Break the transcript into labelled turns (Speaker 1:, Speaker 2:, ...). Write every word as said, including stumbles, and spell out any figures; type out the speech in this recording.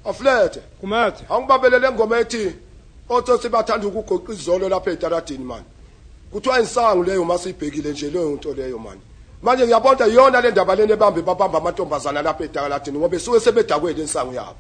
Speaker 1: Aflethe.
Speaker 2: Kumathe.
Speaker 1: Angibabelele ngoma ethi othosi bathanda ukugoqa izolo lapha eTaradini man. Kuthiwa insangu leyo masibhekile nje leyo into leyo man. Manje ngiyabona yona le ndaba lene bambe babamba amantombazana lapha eTaradini ngoba suke sebedakwele insangu yabo.